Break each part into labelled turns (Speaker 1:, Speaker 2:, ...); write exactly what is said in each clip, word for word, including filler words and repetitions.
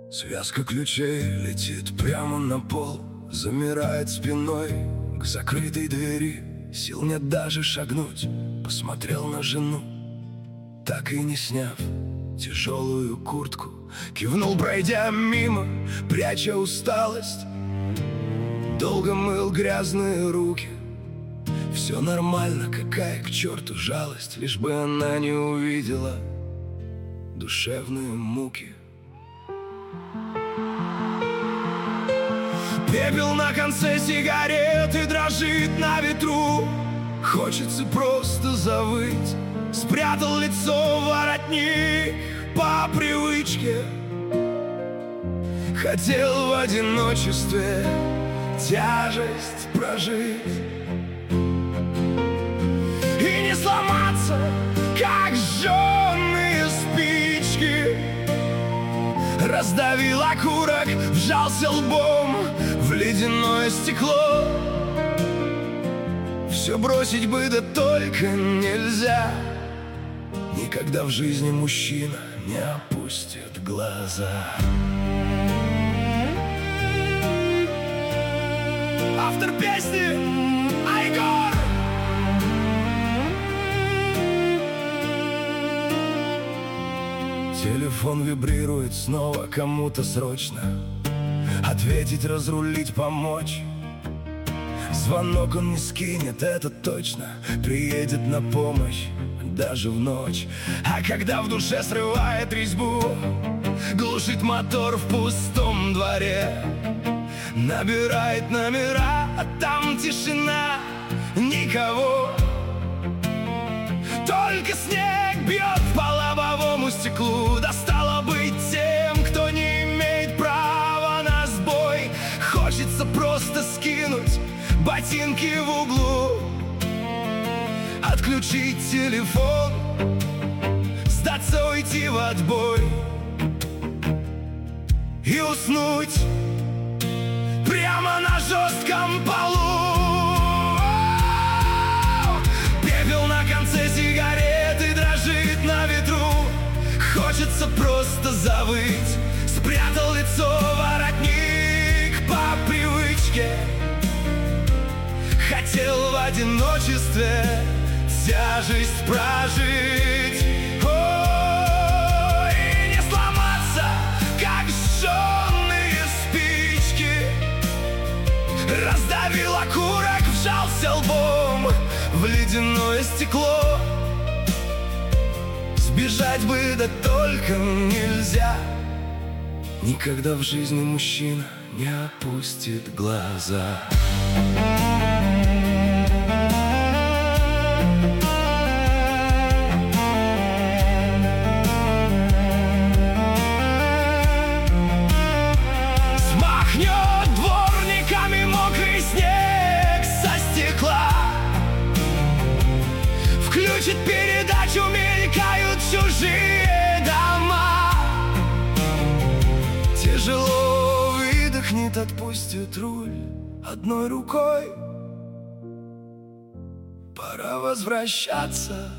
Speaker 1: Связка ключей летит прямо на пол, замирает спиной к закрытой двери. Сил нет даже шагнуть. Посмотрел на жену, так и не сняв тяжелую куртку. Кивнул, пройдя мимо, пряча усталость. Долго мыл грязные руки. Все нормально, какая к черту жалость, лишь бы она не увидела душевные муки. Пепел на конце сигареты дрожит на ветру. Хочется просто завыть. Спрятал лицо в воротник по привычке. Хотел в одиночестве тяжесть прожить и не сломаться, как сжёные спички. Раздавил окурок, вжался лбом в ледяное стекло. Все бросить бы, да только нельзя. Никогда в жизни мужчина не опустит глаза. Автор песни Айгор. Телефон вибрирует снова, кому-то срочно ответить, разрулить, помочь. Звонок он не скинет, это точно. Приедет на помощь даже в ночь. А когда в душе срывает резьбу, глушит мотор в пустом дворе, набирает номера, а там тишина, никого. Только снег бьет по лобовому стеклу. Да стало быть тем, кто не имеет права на сбой. Хочется просто скинуть ботинки в углу, отключить телефон, сдаться, уйти в отбой и уснуть прямо на жестком полу. Пепел на конце сигареты дрожит на ветру. Хочется просто завыть. Спрятал лицо в воротник по привычке. Хотел в одиночестве тяжесть прожить. О, и не сломаться, как сжёные спички. Раздавил окурок, вжался лбом в ледяное стекло. Сбежать бы, да только нельзя. Никогда в жизни мужчина не опустит глаза. Смахнет дворниками мокрый снег со стекла. Включит передачу, мелькают чужие дома. Тяжело выдохнет, отпустит руль одной рукой. Пора возвращаться,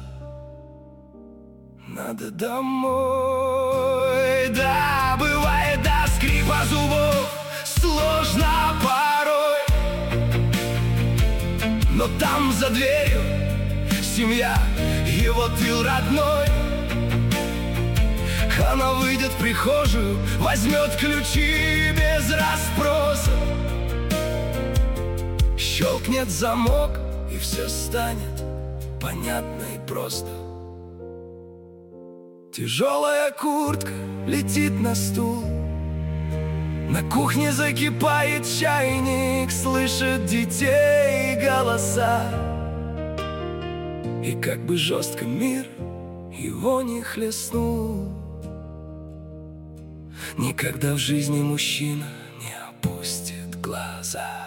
Speaker 1: надо домой. Да, бывает до скрипа зубов сложно порой, но там за дверью семья, его тыл родной. Она выйдет в прихожую, возьмет ключи без расспроса. Щелкнет замок, и все станет понятно и просто. Тяжелая куртка летит на стул. На кухне закипает чайник, слышит детей голоса. И как бы жестко мир его не хлестнул, никогда в жизни мужчина не опустит глаза.